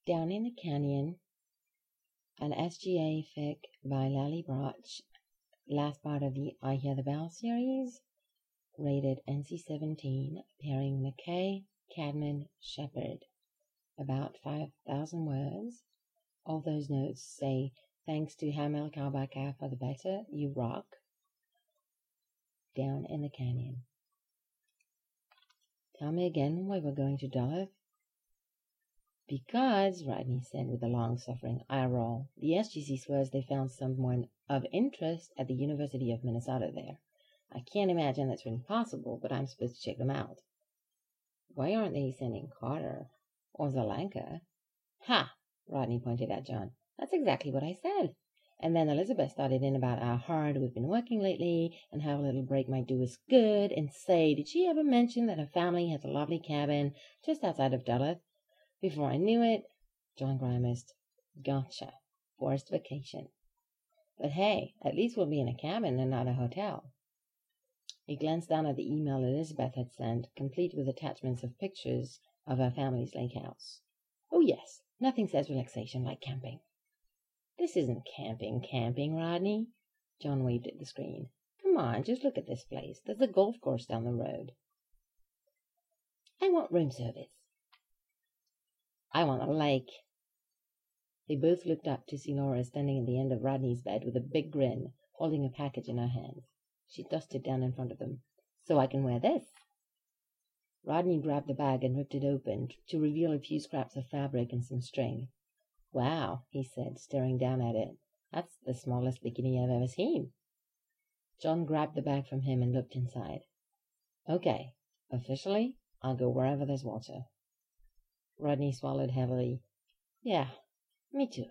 Down in the Canyon, an SGA fic by Lally Broch, last part of the I Hear the Bell series, rated NC-17, pairing McKay, Cadman, Shepard. About 5,000 words. All those notes say, thanks to Hamel Kalbaka for the better, you rock. Down in the Canyon. Tell me again why we're going to Duluth. Because, Rodney said with a long-suffering eye roll, the SGC swears they found someone of interest at the University of Minnesota there. I can't imagine that's really possible, but I'm supposed to check them out. Why aren't they sending Carter or Zelenka? Ha! Rodney pointed at John. That's exactly what I said. And then Elizabeth started in about how hard we've been working lately and how a little break might do us good, and say, did she ever mention that her family has a lovely cabin just outside of Duluth? Before I knew it, John grimaced. Gotcha. Forced vacation. But hey, at least we'll be in a cabin and not a hotel. He glanced down at the email Elizabeth had sent, complete with attachments of pictures of her family's lake house. Oh yes, nothing says relaxation like camping. This isn't camping, Rodney. John waved at the screen. Come on, just look at this place. There's a golf course down the road. I want room service. I want a lake. They both looked up to see Laura standing at the end of Rodney's bed with a big grin, holding a package in her hands. She tossed it down in front of them. So I can wear this. Rodney grabbed the bag and ripped it open to reveal a few scraps of fabric and some string. Wow, he said, staring down at it. That's the smallest bikini I've ever seen. John grabbed the bag from him and looked inside. Okay, officially, I'll go wherever there's water. Rodney swallowed heavily. Yeah, me too.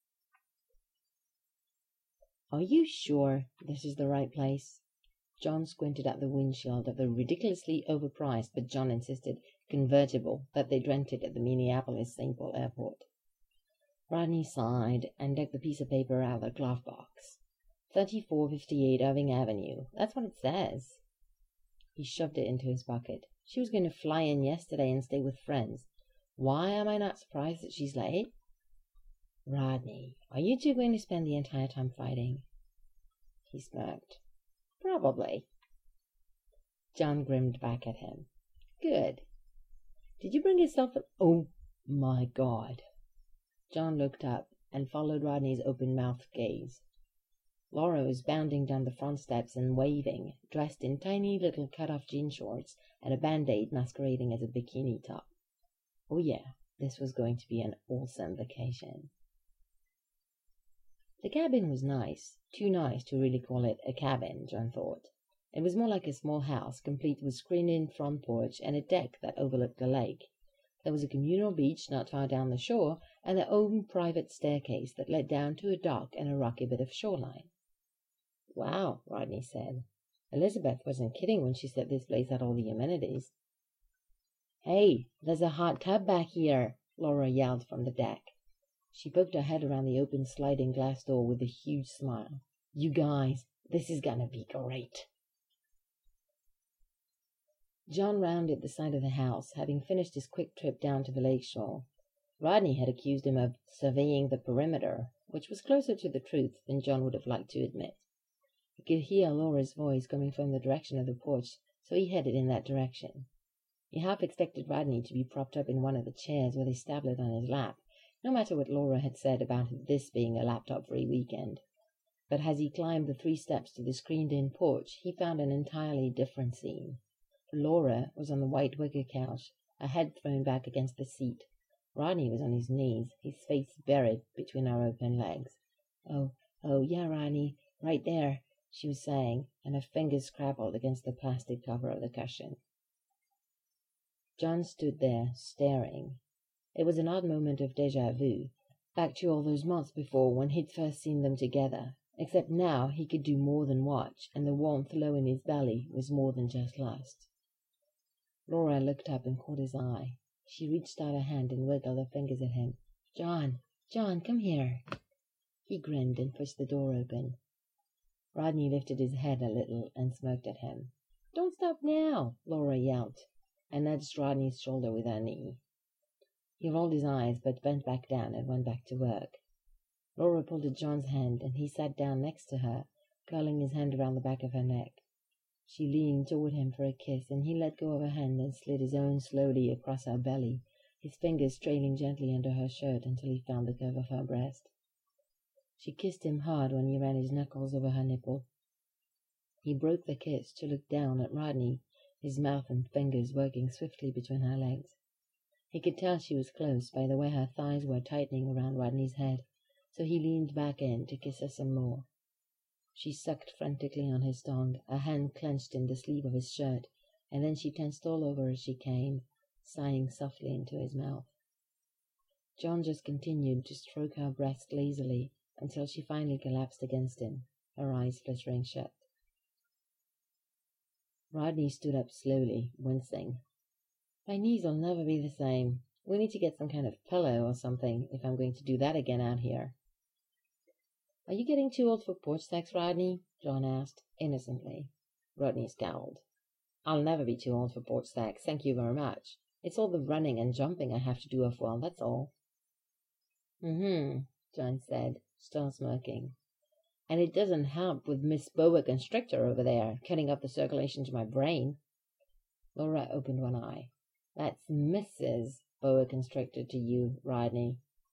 Are you sure this is the right place? John squinted at the windshield of the ridiculously overpriced, but John insisted, convertible that they'd rented at the Minneapolis-St. Paul airport. Rodney sighed and dug the piece of paper out of the glove box. 3458 Irving Avenue. That's what it says. He shoved it into his pocket. She was going to fly in yesterday and stay with friends. Why am I not surprised that she's late? Rodney, are you two going to spend the entire time fighting? He smirked. Probably. John grinned back at him. Good. Did you bring yourself an... Oh, my God. John looked up and followed Rodney's open-mouthed gaze. Laura was bounding down the front steps and waving, dressed in tiny little cut-off jean shorts and a band-aid masquerading as a bikini top. Oh yeah, this was going to be an awesome vacation. The cabin was nice, too nice to really call it a cabin, John thought. It was more like a small house, complete with screened-in front porch and a deck that overlooked the lake. There was a communal beach not far down the shore, and their own private staircase that led down to a dock and a rocky bit of shoreline. Wow, Rodney said. Elizabeth wasn't kidding when she said this place had all the amenities. Hey, there's a hot tub back here, Laura yelled from the deck. She poked her head around the open sliding glass door with a huge smile. You guys, this is gonna be great. John rounded the side of the house, having finished his quick trip down to the lake shore. Rodney had accused him of surveying the perimeter, which was closer to the truth than John would have liked to admit. He could hear Laura's voice coming from the direction of the porch, so he headed in that direction. He half expected Rodney to be propped up in one of the chairs with his tablet on his lap, no matter what Laura had said about this being a laptop-free weekend. But as he climbed the 3 steps to the screened-in porch, he found an entirely different scene. Laura was on the white wicker couch, her head thrown back against the seat. Rodney was on his knees, his face buried between her open legs. Oh, yeah, Rodney, right there, she was saying, and her fingers scrabbled against the plastic cover of the cushion. John stood there, staring. It was an odd moment of déjà vu, back to all those months before when he'd first seen them together, except now he could do more than watch, and the warmth low in his belly was more than just lust. Laura looked up and caught his eye. She reached out a hand and wiggled her fingers at him. John, come here. He grinned and pushed the door open. Rodney lifted his head a little and smirked at him. Don't stop now, Laura yelled, and nudged Rodney's shoulder with her knee. He rolled his eyes, but bent back down and went back to work. Laura pulled at John's hand, and he sat down next to her, curling his hand around the back of her neck. She leaned toward him for a kiss, and he let go of her hand and slid his own slowly across her belly, his fingers trailing gently under her shirt until he found the curve of her breast. She kissed him hard when he ran his knuckles over her nipple. He broke the kiss to look down at Rodney, his mouth and fingers working swiftly between her legs. He could tell she was close by the way her thighs were tightening around Rodney's head, so he leaned back in to kiss her some more. She sucked frantically on his tongue, a hand clenched in the sleeve of his shirt, and then she tensed all over as she came, sighing softly into his mouth. John just continued to stroke her breast lazily until she finally collapsed against him, her eyes flittering shut. Rodney stood up slowly, wincing. My knees'll never be the same. We need to get some kind of pillow or something if I'm going to do that again out here. Are you getting too old for porch sex, Rodney? John asked, innocently. Rodney scowled. I'll never be too old for porch sex, thank you very much. It's all the running and jumping I have to do off well, that's all. John said, still smirking. And it doesn't help with Miss Boa Constrictor over there, cutting up the circulation to my brain. Laura opened one eye. That's Mrs. Boa Constrictor to you, Rodney.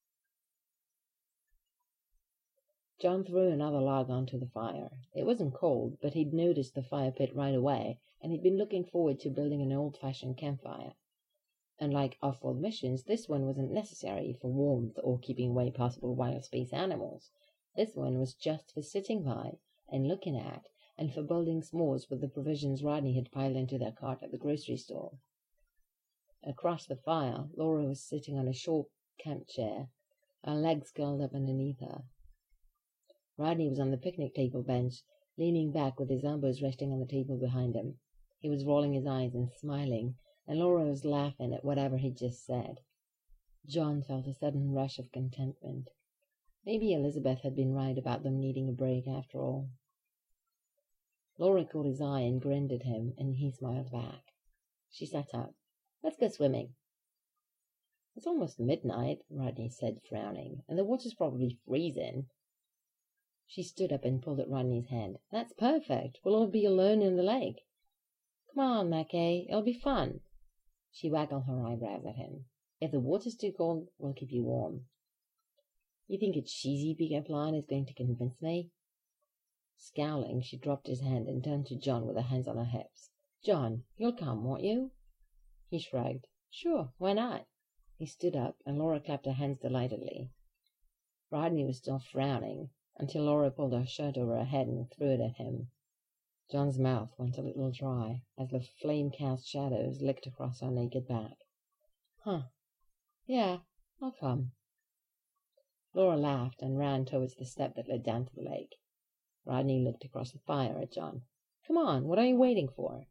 John threw another log onto the fire. It wasn't cold, but he'd noticed the fire pit right away, and he'd been looking forward to building an old-fashioned campfire. Unlike off-world missions, this one wasn't necessary for warmth or keeping away possible wild space animals. This one was just for sitting by and looking at, and for building s'mores with the provisions Rodney had piled into their cart at the grocery store. Across the fire, Laura was sitting on a short camp chair, her legs curled up underneath her. Rodney was on the picnic table bench, leaning back with his elbows resting on the table behind him. He was rolling his eyes and smiling, and Laura was laughing at whatever he'd just said. John felt a sudden rush of contentment. Maybe Elizabeth had been right about them needing a break after all. Laura caught his eye and grinned at him, and he smiled back. She sat up. Let's go swimming. It's almost midnight, Rodney said, frowning, and the water's probably freezing. She stood up and pulled at Rodney's hand. That's perfect. We'll all be alone in the lake. Come on, Mackay. It'll be fun. She waggled her eyebrows at him. If the water's too cold, we'll keep you warm. You think a cheesy pickup line is going to convince me? Scowling, she dropped his hand and turned to John with her hands on her hips. John, you'll come, won't you? He shrugged. Sure, why not? He stood up, and Laura clapped her hands delightedly. Rodney was still frowning, until Laura pulled her shirt over her head and threw it at him. John's mouth went a little dry as the flame-cast shadows licked across her naked back. Huh. Yeah, I'll come. Laura laughed and ran towards the step that led down to the lake. Rodney looked across the fire at John. Come on, what are you waiting for?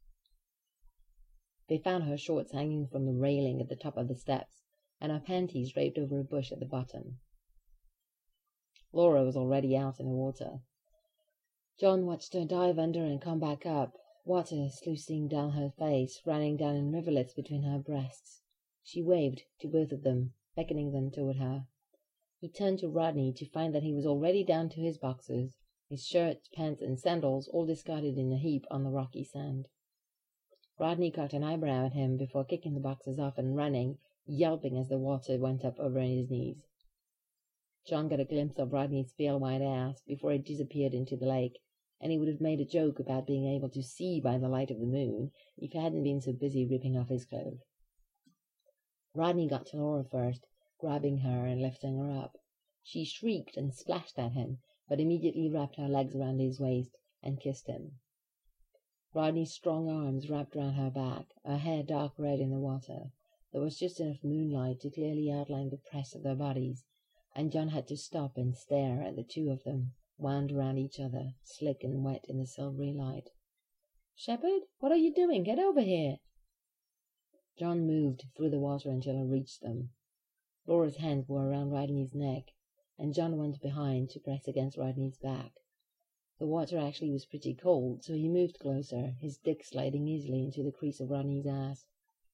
They found her shorts hanging from the railing at the top of the steps, and her panties draped over a bush at the bottom. Laura was already out in the water. John watched her dive under and come back up, water sluicing down her face, running down in rivulets between her breasts. She waved to both of them, beckoning them toward her. He turned to Rodney to find that he was already down to his boxers, his shirt, pants, and sandals all discarded in a heap on the rocky sand. Rodney cocked an eyebrow at him before kicking the boxers off and running, yelping as the water went up over his knees. John got a glimpse of Rodney's pale white ass before it disappeared into the lake, and he would have made a joke about being able to see by the light of the moon if he hadn't been so busy ripping off his clothes. Rodney got to Laura first, grabbing her and lifting her up. She shrieked and splashed at him, but immediately wrapped her legs around his waist and kissed him. Rodney's strong arms wrapped round her back, her hair dark red in the water. There was just enough moonlight to clearly outline the press of their bodies, and John had to stop and stare at the two of them, wound around each other, slick and wet in the silvery light. "Shepherd, what are you doing? Get over here!" John moved through the water until he reached them. Laura's hands were around Rodney's neck, and John went behind to press against Rodney's back. The water actually was pretty cold, so he moved closer, his dick sliding easily into the crease of Rodney's ass.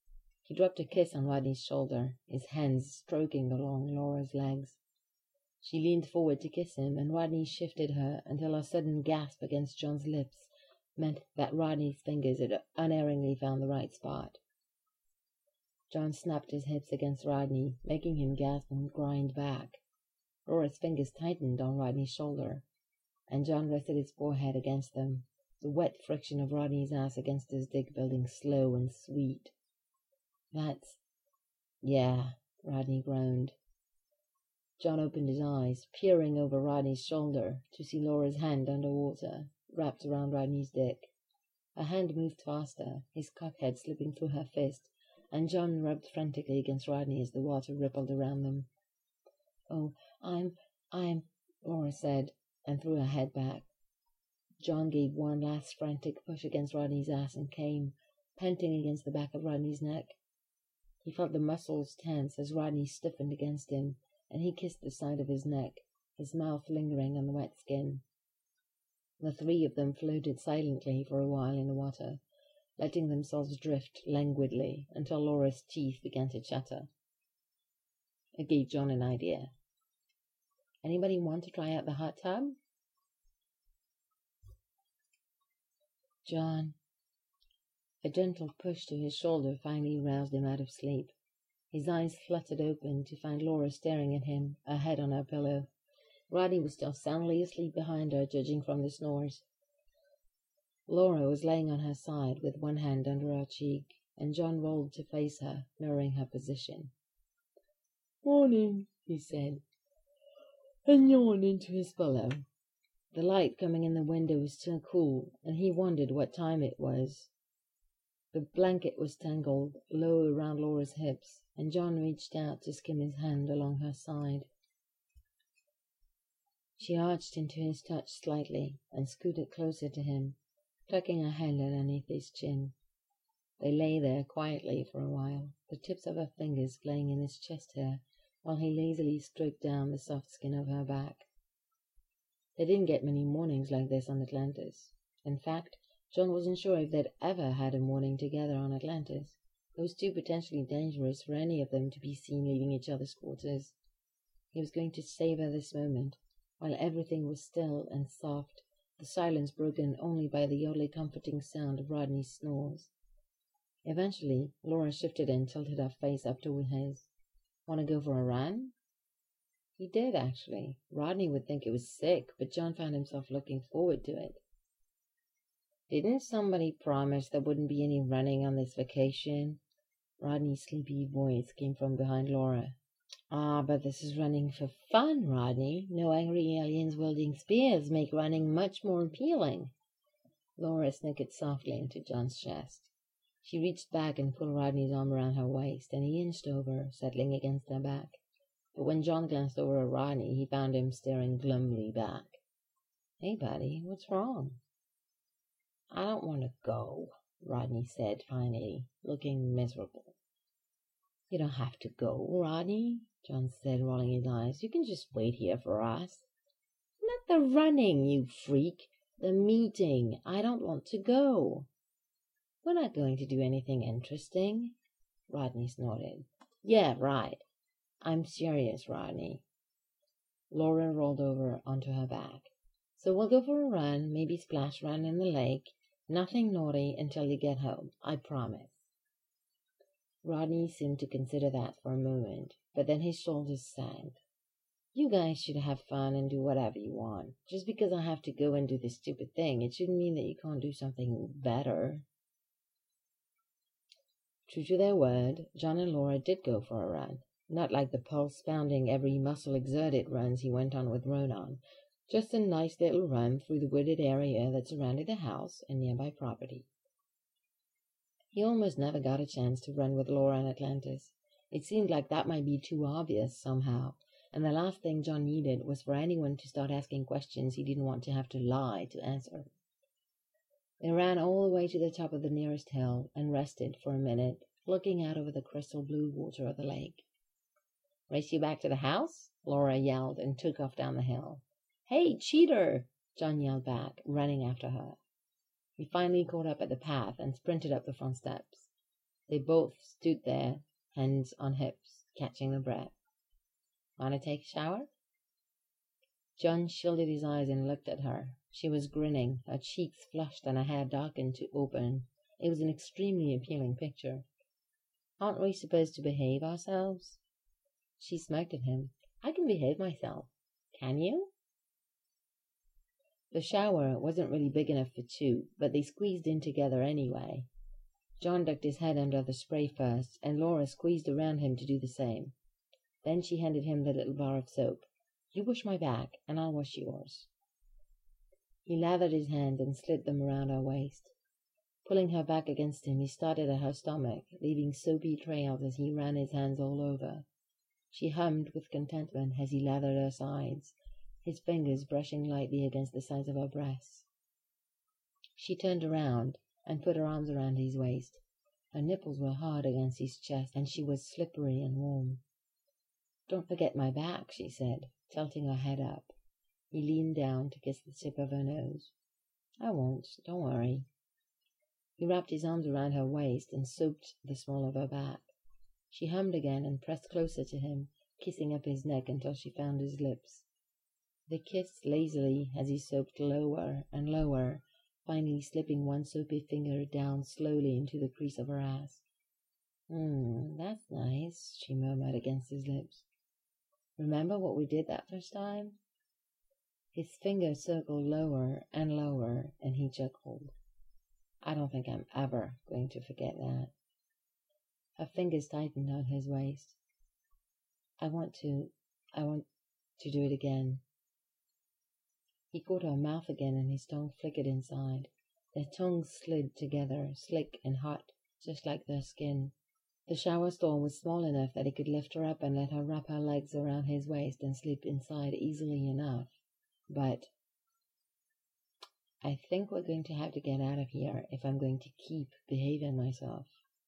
He dropped a kiss on Rodney's shoulder, his hands stroking along Laura's legs. She leaned forward to kiss him, and Rodney shifted her until a sudden gasp against John's lips meant that Rodney's fingers had unerringly found the right spot. John snapped his hips against Rodney, making him gasp and grind back. Laura's fingers tightened on Rodney's shoulder, and John rested his forehead against them, the wet friction of Rodney's ass against his dick building slow and sweet. Yeah, Rodney groaned. John opened his eyes, peering over Rodney's shoulder to see Laura's hand under water, wrapped around Rodney's dick. Her hand moved faster, his cockhead slipping through her fist, and John rubbed frantically against Rodney as the water rippled around them. "Oh, I'm," Laura said, and threw her head back. John gave one last frantic push against Rodney's ass and came, panting against the back of Rodney's neck. He felt the muscles tense as Rodney stiffened against him, and he kissed the side of his neck, his mouth lingering on the wet skin. The three of them floated silently for a while in the water, letting themselves drift languidly until Laura's teeth began to chatter. It gave John an idea. "Anybody want to try out the hot tub?" "John." A gentle push to his shoulder finally roused him out of sleep. His eyes fluttered open to find Laura staring at him, her head on her pillow. Rodney was still soundly asleep behind her, judging from the snores. Laura was laying on her side with one hand under her cheek, and John rolled to face her, mirroring her position. "Morning," he said, and yawned into his pillow. The light coming in the window was still cool, and he wondered what time it was. The blanket was tangled low around Laura's hips, and John reached out to skim his hand along her side. She arched into his touch slightly and scooted closer to him, tucking her hand underneath his chin. They lay there quietly for a while, the tips of her fingers playing in his chest hair, while he lazily stroked down the soft skin of her back. They didn't get many mornings like this on Atlantis. In fact, John wasn't sure if they'd ever had a morning together on Atlantis. It was too potentially dangerous for any of them to be seen leaving each other's quarters. He was going to savor this moment, while everything was still and soft, the silence broken only by the oddly comforting sound of Rodney's snores. Eventually, Laura shifted and tilted her face up toward his. "Want to go for a run?" He did, actually. Rodney would think it was sick, but John found himself looking forward to it. "Didn't somebody promise there wouldn't be any running on this vacation?" Rodney's sleepy voice came from behind Laura. "Ah, but this is running for fun, Rodney. No angry aliens wielding spears make running much more appealing." Laura snickered softly into John's chest. She reached back and pulled Rodney's arm around her waist, and he inched over, settling against her back. But when John glanced over at Rodney, he found him staring glumly back. "Hey, buddy, what's wrong?" "I don't want to go," Rodney said finally, looking miserable. "You don't have to go, Rodney," John said, rolling his eyes. "You can just wait here for us." "Not the running, you freak. The meeting. I don't want to go." "We're not going to do anything interesting." Rodney snorted. "Yeah, right. I'm serious, Rodney." Laura rolled over onto her back. "So we'll go for a run, maybe splash around in the lake. Nothing naughty until you get home, I promise." Rodney seemed to consider that for a moment, but then his shoulders sank. "You guys should have fun and do whatever you want. Just because I have to go and do this stupid thing, it shouldn't mean that you can't do something better." True to their word, John and Laura did go for a run. Not like the pulse-pounding, every muscle exerted runs he went on with Ronan. Just a nice little run through the wooded area that surrounded the house and nearby property. He almost never got a chance to run with Laura on Atlantis. It seemed like that might be too obvious somehow, and the last thing John needed was for anyone to start asking questions he didn't want to have to lie to answer. They ran all the way to the top of the nearest hill and rested for a minute, looking out over the crystal blue water of the lake. "Race you back to the house?" Laura yelled and took off down the hill. "Hey, cheater!" John yelled back, running after her. He finally caught up at the path and sprinted up the front steps. They both stood there, hands on hips, catching their breath. "Want to take a shower?" John shielded his eyes and looked at her. She was grinning, her cheeks flushed and her hair darkened to auburn. It was an extremely appealing picture. "Aren't we supposed to behave ourselves?" She smirked at him. "I can behave myself. Can you?" The shower wasn't really big enough for two, but they squeezed in together anyway. John ducked his head under the spray first, and Laura squeezed around him to do the same. Then she handed him the little bar of soap. "You wash my back, and I'll wash yours." He lathered his hands and slid them around her waist. Pulling her back against him, he started at her stomach, leaving soapy trails as he ran his hands all over. She hummed with contentment as he lathered her sides, his fingers brushing lightly against the sides of her breasts. She turned around and put her arms around his waist. Her nipples were hard against his chest, and she was slippery and warm. "Don't forget my back," she said, tilting her head up. He leaned down to kiss the tip of her nose. "I won't. Don't worry." He wrapped his arms around her waist and soaped the small of her back. She hummed again and pressed closer to him, kissing up his neck until she found his lips. They kissed lazily as he soaped lower and lower, finally slipping one soapy finger down slowly into the crease of her ass. That's nice," she murmured against his lips. "Remember what we did that first time?" His finger circled lower and lower, and he chuckled. "I don't think I'm ever going to forget that." Her fingers tightened on his waist. I want to do it again." He caught her mouth again, and his tongue flickered inside. Their tongues slid together, slick and hot, just like their skin. The shower stall was small enough that he could lift her up and let her wrap her legs around his waist and slip inside easily enough. But "I think we're going to have to get out of here if I'm going to keep behaving myself."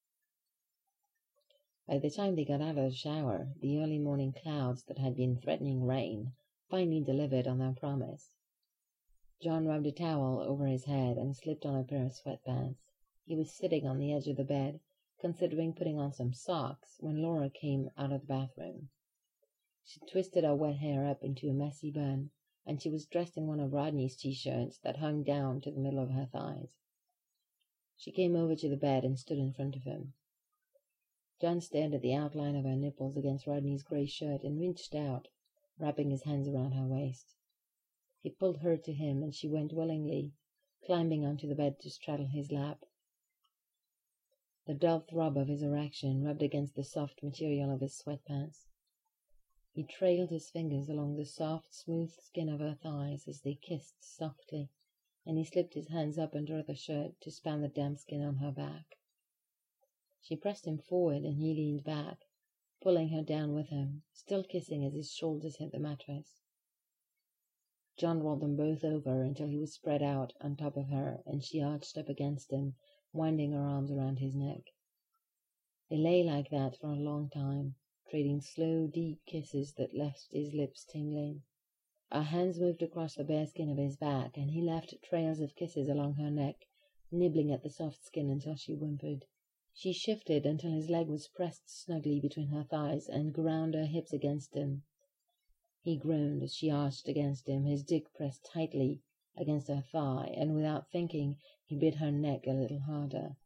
By the time they got out of the shower, the early morning clouds that had been threatening rain finally delivered on their promise. John rubbed a towel over his head and slipped on a pair of sweatpants. He was sitting on the edge of the bed, considering putting on some socks, when Laura came out of the bathroom. She twisted her wet hair up into a messy bun, and she was dressed in one of Rodney's T-shirts that hung down to the middle of her thighs. She came over to the bed and stood in front of him. John stared at the outline of her nipples against Rodney's gray shirt and reached out, wrapping his hands around her waist. He pulled her to him, and she went willingly, climbing onto the bed to straddle his lap. The dull throb of his erection rubbed against the soft material of his sweatpants. He trailed his fingers along the soft, smooth skin of her thighs as they kissed softly, and he slipped his hands up under the shirt to span the damp skin on her back. She pressed him forward, and he leaned back, pulling her down with him, still kissing as his shoulders hit the mattress. John rolled them both over until he was spread out on top of her, and she arched up against him, winding her arms around his neck. They lay like that for a long time, trading slow, deep kisses that left his lips tingling. Her hands moved across the bare skin of his back, and he left trails of kisses along her neck, nibbling at the soft skin until she whimpered. She shifted until his leg was pressed snugly between her thighs and ground her hips against him. He groaned as she arched against him, his dick pressed tightly against her thigh, and without thinking, he bit her neck a little harder.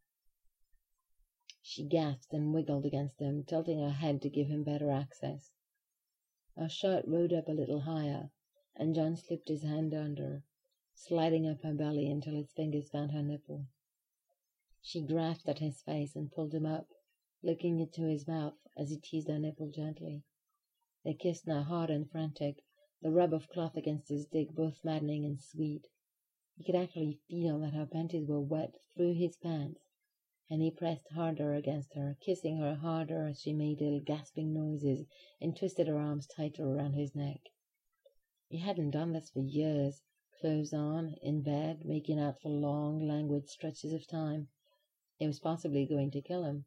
She gasped and wiggled against him, tilting her head to give him better access. Her shirt rode up a little higher, and John slipped his hand under, sliding up her belly until his fingers found her nipple. She grasped at his face and pulled him up, looking into his mouth as he teased her nipple gently. They kissed now, hard and frantic, the rub of cloth against his dick both maddening and sweet. He could actually feel that her panties were wet through his pants, and he pressed harder against her, kissing her harder as she made little gasping noises and twisted her arms tighter around his neck. He hadn't done this for years, clothes on, in bed, making out for long, languid stretches of time. It was possibly going to kill him.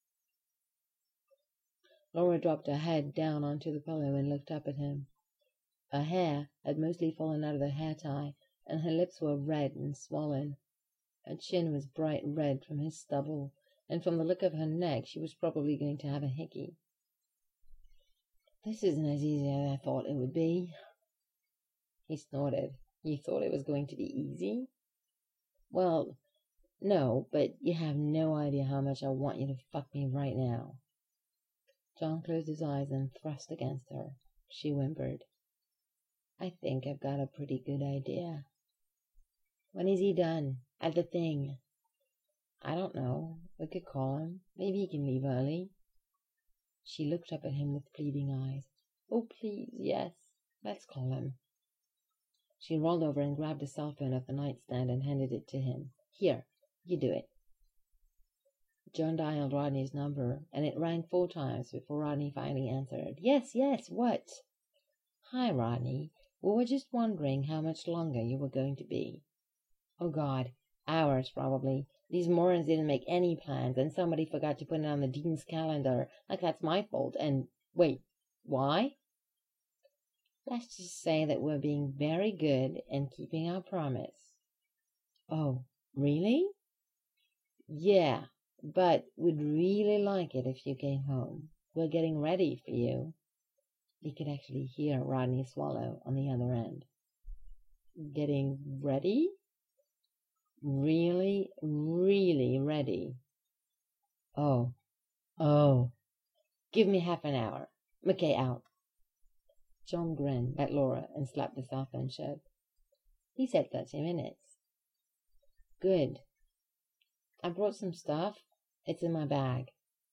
Laura dropped her head down onto the pillow and looked up at him. Her hair had mostly fallen out of the hair tie, and her lips were red and swollen. Her chin was bright red from his stubble, and from the look of her neck she was probably going to have a hickey. "This isn't as easy as I thought it would be." He snorted. "You thought it was going to be easy?" "Well, no, but you have no idea how much I want you to fuck me right now." John closed his eyes and thrust against her. She whimpered. "I think I've got a pretty good idea." "When is he done? At the thing?" "I don't know. We could call him. Maybe he can leave early." She looked up at him with pleading eyes. "Oh, please, yes. Let's call him." She rolled over and grabbed a cell phone off the nightstand and handed it to him. "Here, you do it." John dialed Rodney's number, and it rang 4 times before Rodney finally answered. "Yes, yes, what?" "Hi, Rodney. We were just wondering how much longer you were going to be." "Oh, God. Hours, probably. These morons didn't make any plans, and somebody forgot to put it on the dean's calendar, like that's my fault, and... Wait, why?" "Let's just say that we're being very good and keeping our promise." "Oh, really?" "Yeah, but we'd really like it if you came home. We're getting ready for you." He could actually hear Rodney swallow on the other end. "Getting ready?" "Really, really ready." Oh. "Give me half an hour. McKay out." John grinned at Laura and slapped the cell phone shut. "He said 30 minutes." "Good. I brought some stuff. It's in my bag."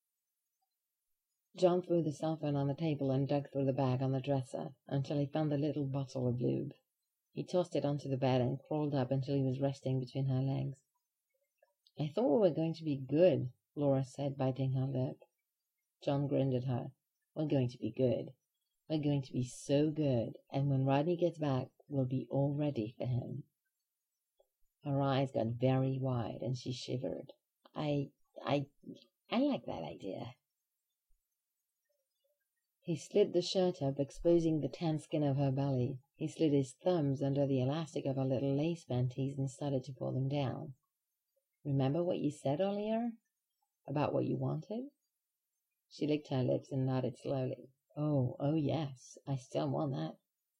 John threw the cell phone on the table and dug through the bag on the dresser until he found the little bottle of lube. He tossed it onto the bed and crawled up until he was resting between her legs. "I thought we were going to be good," Laura said, biting her lip. John grinned at her. "We're going to be good. We're going to be so good, and when Rodney gets back, we'll be all ready for him." Her eyes got very wide, and she shivered. I like that idea." He slid the shirt up, exposing the tan skin of her belly. He slid his thumbs under the elastic of her little lace panties and started to pull them down. "Remember what you said earlier? About what you wanted?" She licked her lips and nodded slowly. Oh, yes, I still want that."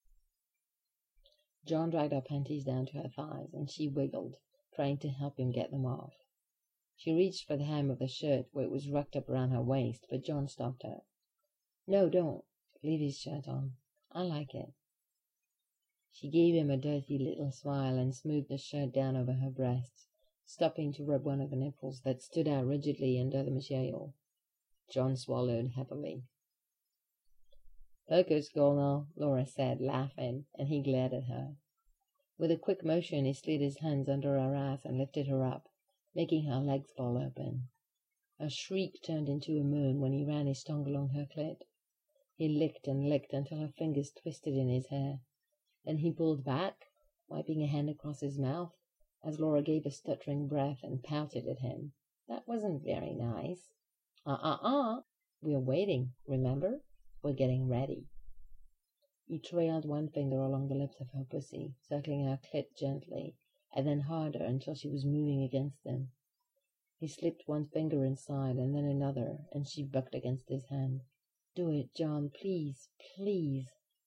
John dragged her panties down to her thighs, and she wiggled, trying to help him get them off. She reached for the hem of the shirt where it was rucked up around her waist, but John stopped her. "No, don't. Leave his shirt on. I like it." She gave him a dirty little smile and smoothed the shirt down over her breasts, stopping to rub one of the nipples that stood out rigidly under the material. John swallowed heavily. "Poker's cool now," Laura said, laughing, and he glared at her. With a quick motion he slid his hands under her ass and lifted her up, making her legs fall open. A shriek turned into a moan when he ran his tongue along her clit. He licked and licked until her fingers twisted in his hair. Then he pulled back, wiping a hand across his mouth, as Laura gave a stuttering breath and pouted at him. "That wasn't very nice." We're waiting, remember? We're getting ready." He trailed one finger along the lips of her pussy, circling her clit gently, and then harder until she was moving against him. He slipped one finger inside and then another, and she bucked against his hand. "Do it, John, please, please."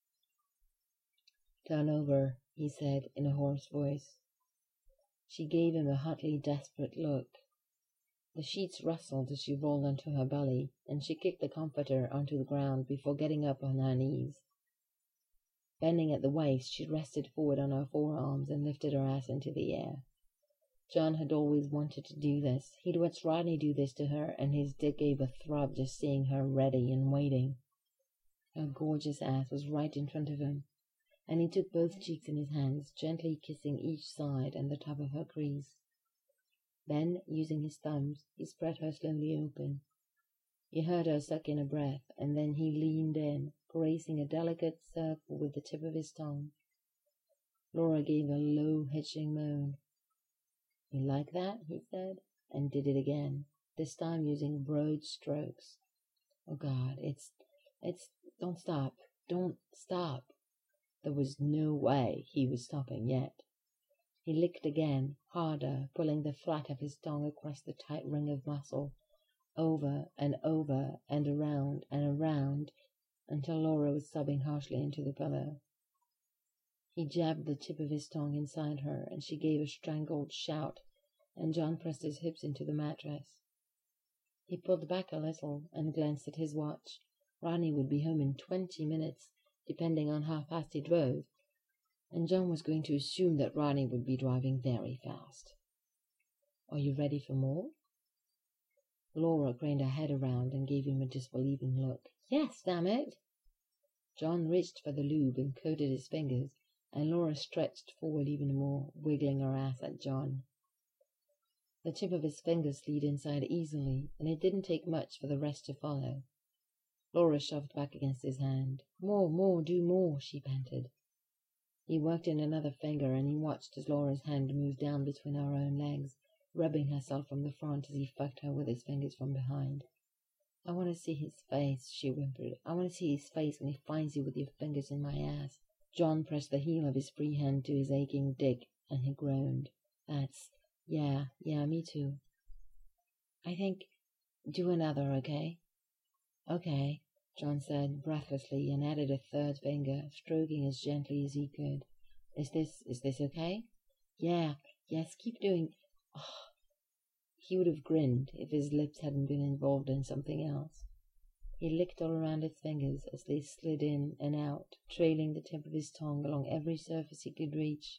"Turn over," he said in a hoarse voice. She gave him a hotly desperate look. The sheets rustled as she rolled onto her belly, and she kicked the comforter onto the ground before getting up on her knees. Bending at the waist, she rested forward on her forearms and lifted her ass into the air. John had always wanted to do this. He'd watched Rodney do this to her, and his dick gave a throb just seeing her ready and waiting. Her gorgeous ass was right in front of him, and he took both cheeks in his hands, gently kissing each side and the top of her crease. Then, using his thumbs, he spread her slowly open. He heard her suck in a breath, and then he leaned in, grazing a delicate circle with the tip of his tongue. Laura gave a low, hitching moan. "You like that?" he said, and did it again, this time using broad strokes. "Oh, God, it's... Don't stop. Don't stop." There was no way he was stopping yet. He licked again, harder, pulling the flat of his tongue across the tight ring of muscle, over and around, until Laura was sobbing harshly into the pillow. He jabbed the tip of his tongue inside her, and she gave a strangled shout, and John pressed his hips into the mattress. He pulled back a little and glanced at his watch. Rodney would be home in 20 minutes, depending on how fast he drove, and John was going to assume that Rodney would be driving very fast. "Are you ready for more?" Laura craned her head around and gave him a disbelieving look. "Yes, damn it!" John reached for the lube and coated his fingers, and Laura stretched forward even more, wiggling her ass at John. The tip of his finger slid inside easily, and it didn't take much for the rest to follow. Laura shoved back against his hand. More, do more," she panted. He worked in another finger, and he watched as Laura's hand moved down between her own legs, rubbing herself from the front as he fucked her with his fingers from behind. "I want to see his face," she whimpered. "I want to see his face when he finds you with your fingers in my ass." John pressed the heel of his free hand to his aching dick, and he groaned. Yeah, me too. I think, do another, okay?" "Okay," John said breathlessly, and added a third finger, stroking as gently as he could. Is this okay?" Yes, keep doing. Oh. He would have grinned if his lips hadn't been involved in something else. He licked all around his fingers as they slid in and out, trailing the tip of his tongue along every surface he could reach.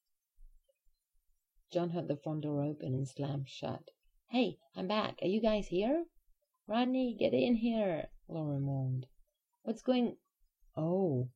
John heard the front door open and slam shut. "Hey, I'm back. Are you guys here?" "Rodney, get in here," Laura moaned. "What's going—" "Oh."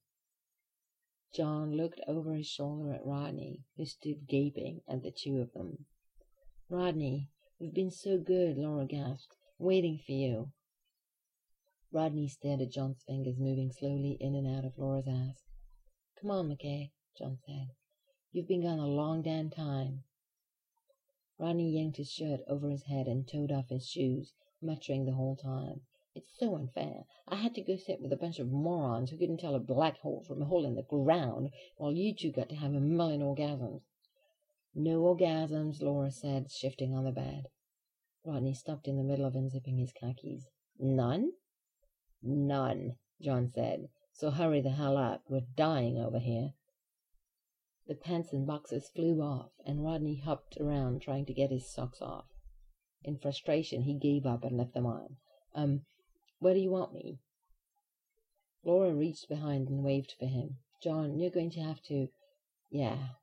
John looked over his shoulder at Rodney, who stood gaping at the two of them. "Rodney, we've been so good," Laura gasped, "waiting for you." Rodney stared at John's fingers moving slowly in and out of Laura's ass. "Come on, McKay," John said. "You've been gone a long damn time." Rodney yanked his shirt over his head and toed off his shoes, muttering the whole time. "It's so unfair. I had to go sit with a bunch of morons who couldn't tell a black hole from a hole in the ground, while you two got to have 1,000,000 orgasms." "No orgasms," Laura said, shifting on the bed. Rodney stopped in the middle of unzipping his khakis. "None?" "None," John said. "So hurry the hell up. We're dying over here." The pants and boxers flew off, and Rodney hopped around trying to get his socks off. In frustration, he gave up and left them on. Where do you want me?" Laura reached behind and waved for him. "John, you're going to have to—" "Yeah."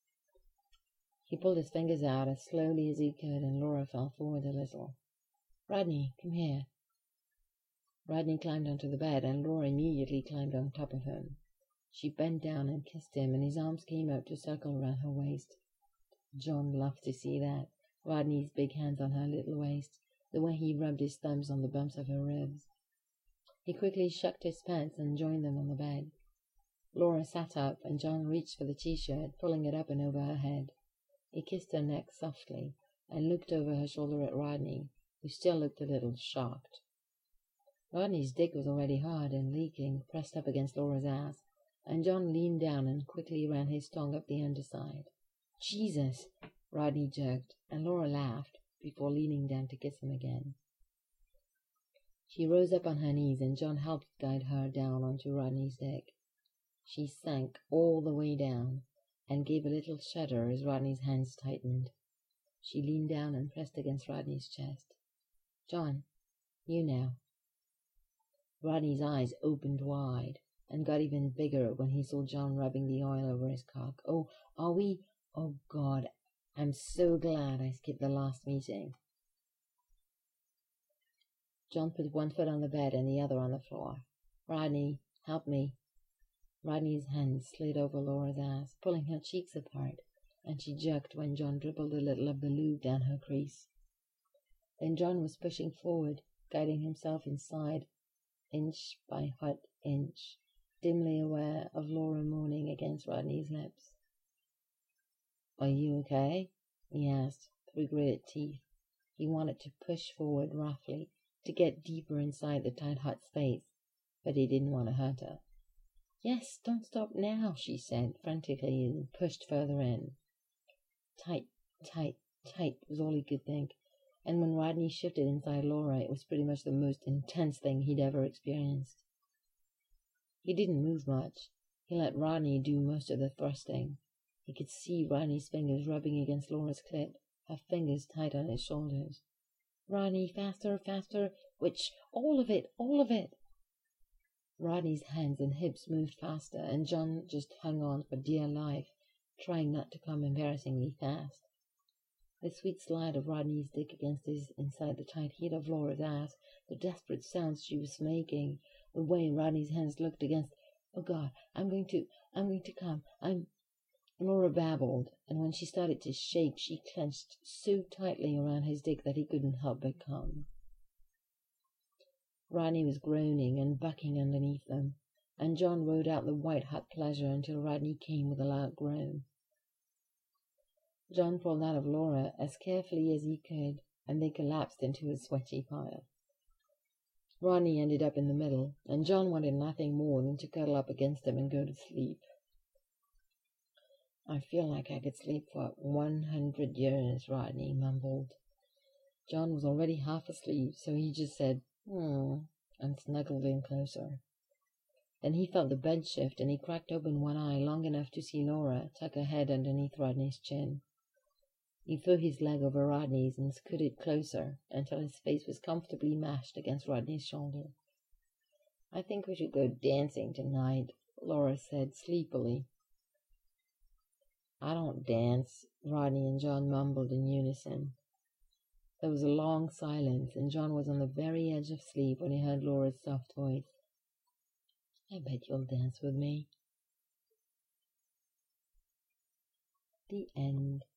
He pulled his fingers out as slowly as he could, and Laura fell forward a little. "Rodney, come here." Rodney climbed onto the bed, and Laura immediately climbed on top of him. She bent down and kissed him, and his arms came out to circle around her waist. John loved to see that, Rodney's big hands on her little waist, the way he rubbed his thumbs on the bumps of her ribs. He quickly shucked his pants and joined them on the bed. Laura sat up, and John reached for the T-shirt, pulling it up and over her head. He kissed her neck softly, and looked over her shoulder at Rodney, who still looked a little shocked. Rodney's dick was already hard and leaking, pressed up against Laura's ass, and John leaned down and quickly ran his tongue up the underside. "Jesus!" Rodney jerked, and Laura laughed, before leaning down to kiss him again. She rose up on her knees, and John helped guide her down onto Rodney's dick. She sank all the way down, and gave a little shudder as Rodney's hands tightened. She leaned down and pressed against Rodney's chest. "John, you now." Rodney's eyes opened wide, and got even bigger when he saw John rubbing the oil over his cock. "Oh, are we? Oh, God, I'm so glad I skipped the last meeting." John put one foot on the bed and the other on the floor. "Rodney, help me." Rodney's hand slid over Laura's ass, pulling her cheeks apart, and she jerked when John dribbled a little of the lube down her crease. Then John was pushing forward, guiding himself inside, inch by hot inch, dimly aware of Laura moaning against Rodney's lips. "Are you okay?" he asked, through gritted teeth. He wanted to push forward roughly, to get deeper inside the tight hot space, but he didn't want to hurt her. "Yes, don't stop now," she said frantically, and pushed further in. Tight, tight, tight was all he could think. And when Rodney shifted inside Laura, it was pretty much the most intense thing he'd ever experienced. He didn't move much. He let Rodney do most of the thrusting. He could see Rodney's fingers rubbing against Laura's clit, her fingers tight on his shoulders. Rodney, faster, faster, which, all of it, all of it. Rodney's hands and hips moved faster, and John just hung on for dear life, trying not to come embarrassingly fast. The sweet slide of Rodney's dick against his inside the tight heat of Laura's ass, the desperate sounds she was making, the way Rodney's hands looked against, "Oh God, I'm going to come, Laura babbled, and when she started to shake, she clenched so tightly around his dick that he couldn't help but come. Rodney was groaning and bucking underneath them, and John rode out the white-hot pleasure until Rodney came with a loud groan. John pulled out of Laura as carefully as he could, and they collapsed into a sweaty pile. Rodney ended up in the middle, and John wanted nothing more than to cuddle up against him and go to sleep. "I feel like I could sleep for 100 years, Rodney mumbled. John was already half asleep, so he just said, and snuggled in closer. Then he felt the bed shift, and he cracked open one eye long enough to see Laura tuck her head underneath Rodney's chin. He threw his leg over Rodney's and scooted closer until his face was comfortably mashed against Rodney's shoulder. "I think we should go dancing tonight," Laura said sleepily. "I don't dance," Rodney and John mumbled in unison. There was a long silence, and John was on the very edge of sleep when he heard Laura's soft voice. "I bet you'll dance with me." The end.